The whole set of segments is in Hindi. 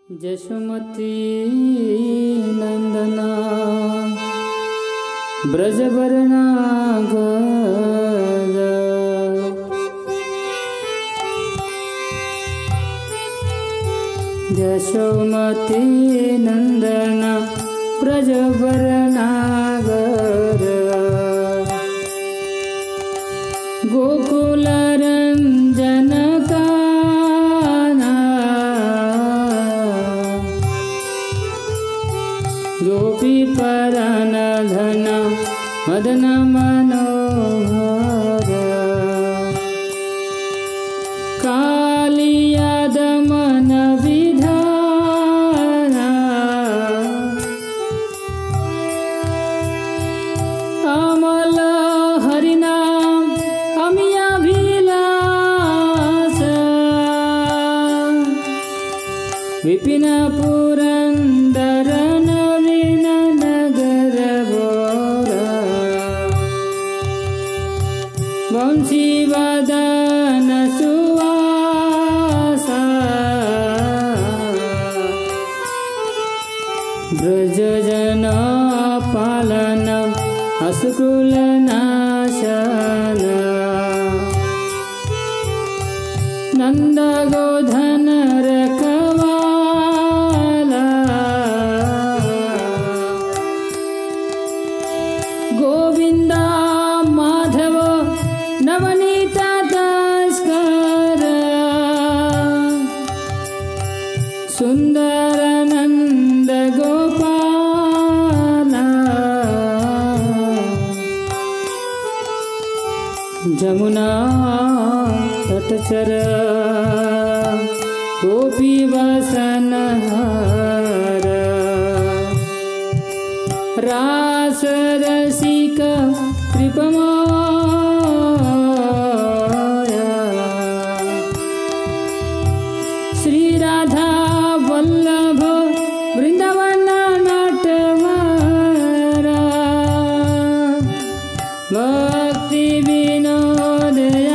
जशुमती नंदना ब्रजवरना जशुमती नंदना ब्रजवरना गोकुल रंजन गोपी परान धन मदन मनोहर कालिया दमन विधान अमल हरिनाम अमिया विलास विपिन पुरंदर वंशी वदन सुवासा ब्रज जन पालन असकुल नाशन नंद गोधन रखवाला गोविंदा माधव नवनीता तस्कर सुंदर नंद गोपाला जमुना तटचर गोपी वसन हर रास रसिक कृपमा श्री राधा वल्लभ वृंदावन नटवरा भक्ति विनोद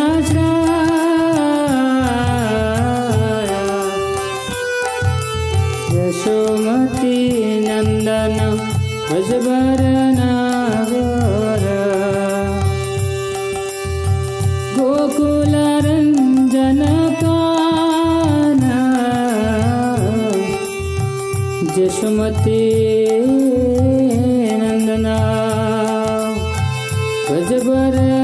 यशोमती नंदन ब्रजवरना गोकुल रंजन जशुमती नंदना ब्रजवरना